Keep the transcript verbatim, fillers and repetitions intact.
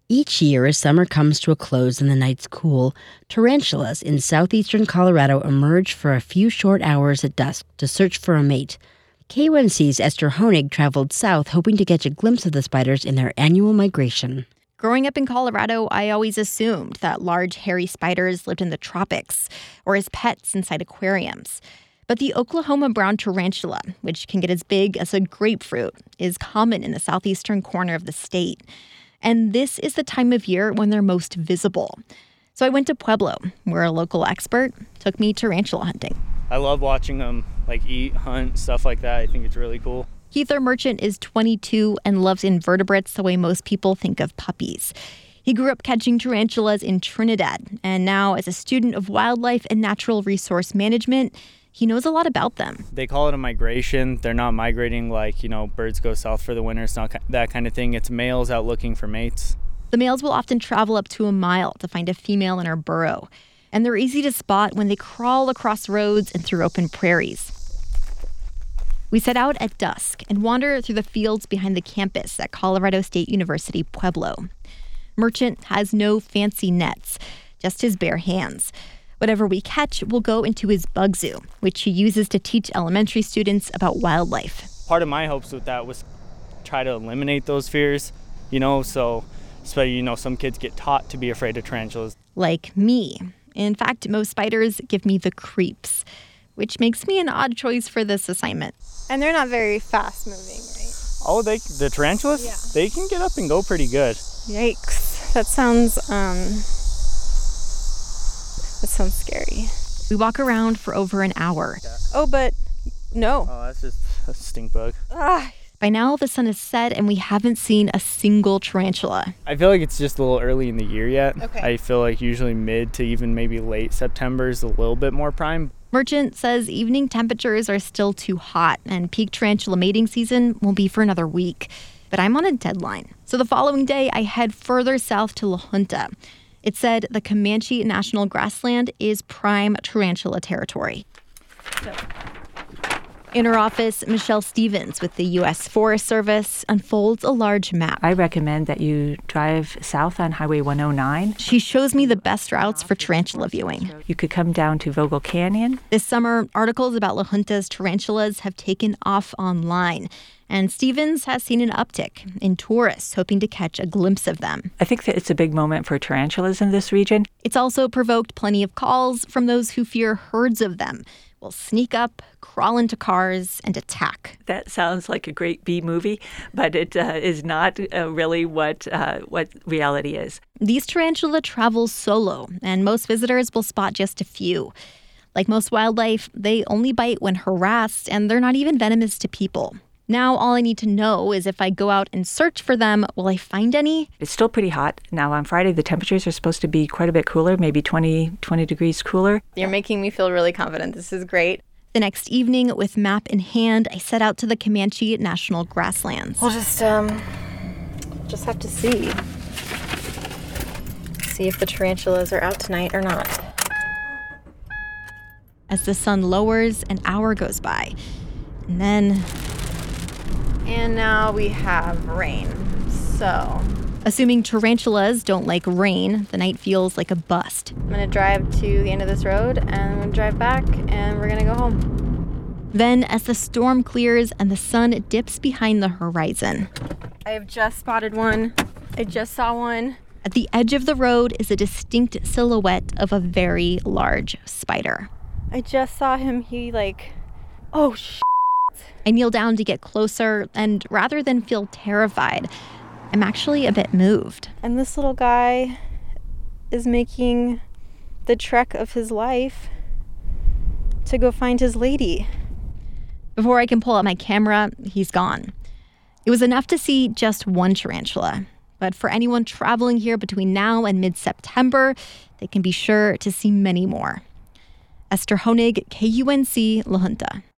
Each year, as summer comes to a close and the nights cool, tarantulas in southeastern Colorado emerge for a few short hours at dusk to search for a mate. K U N C's Esther Honig traveled south hoping to catch a glimpse of the spiders in their annual migration. Growing up in Colorado, I always assumed that large, hairy spiders lived in the tropics or as pets inside aquariums. But the Oklahoma brown tarantula, which can get as big as a grapefruit, is common in the southeastern corner of the state. And this is the time of year when they're most visible. So I went to Pueblo, where a local expert took me tarantula hunting. I love watching them like eat, hunt, stuff like that. I think it's really cool. Heather Merchant is twenty-two and loves invertebrates the way most people think of puppies. He grew up catching tarantulas in Trinidad, and now as a student of wildlife and natural resource management, he knows a lot about them. They call it a migration. They're not migrating like, you know, birds go south for the winter. It's not that kind of thing. It's males out looking for mates. The males will often travel up to a mile to find a female in her burrow. And they're easy to spot when they crawl across roads and through open prairies. We set out at dusk and wander through the fields behind the campus at Colorado State University, Pueblo. Merchant has no fancy nets, just his bare hands. Whatever we catch will go into his bug zoo, which he uses to teach elementary students about wildlife. Part of my hopes with that was try to eliminate those fears, you know, so especially, you know, some kids get taught to be afraid of tarantulas. Like me. In fact, most spiders give me the creeps, which makes me an odd choice for this assignment. And they're not very fast moving, right? Oh, they the tarantulas? Yeah. They can get up and go pretty good. Yikes. That sounds, um... That sounds scary. We walk around for over an hour. Oh, but no. Oh, that's just a stink bug. Ah. By now, the sun has set and we haven't seen a single tarantula. I feel like it's just a little early in the year yet. Okay. I feel like usually mid to even maybe late September is a little bit more prime. Merchant says evening temperatures are still too hot and peak tarantula mating season won't be for another week. But I'm on a deadline. So the following day, I head further south to La Junta. It said the Comanche National Grassland is prime tarantula territory. So. In her office, Michelle Stevens with the U S Forest Service unfolds a large map. I recommend that you drive south on Highway one oh nine. She shows me the best routes for tarantula viewing. You could come down to Vogel Canyon. This summer, articles about La Junta's tarantulas have taken off online. And Stevens has seen an uptick in tourists hoping to catch a glimpse of them. I think that it's a big moment for tarantulas in this region. It's also provoked plenty of calls from those who fear herds of them will sneak up, crawl into cars, and attack. That sounds like a great B movie, but it uh, is not uh, really what uh, what reality is. These tarantula travel solo, and most visitors will spot just a few. Like most wildlife, they only bite when harassed, and they're not even venomous to people. Now all I need to know is if I go out and search for them, will I find any? It's still pretty hot. Now on Friday, the temperatures are supposed to be quite a bit cooler, maybe twenty, twenty degrees cooler. You're making me feel really confident. This is great. The next evening, with map in hand, I set out to the Comanche National Grasslands. We'll just, um, just have to see. See if the tarantulas are out tonight or not. As the sun lowers, an hour goes by. And then... And now we have rain, so... Assuming tarantulas don't like rain, the night feels like a bust. I'm going to drive to the end of this road, and I'm going to drive back, and we're going to go home. Then, as the storm clears and the sun dips behind the horizon... I have just spotted one. I just saw one. At the edge of the road is a distinct silhouette of a very large spider. I just saw him. He, like... Oh, sh**. I kneel down to get closer, and rather than feel terrified, I'm actually a bit moved. And this little guy is making the trek of his life to go find his lady. Before I can pull out my camera, he's gone. It was enough to see just one tarantula. But for anyone traveling here between now and mid-September, they can be sure to see many more. Esther Honig, K U N C, La Junta.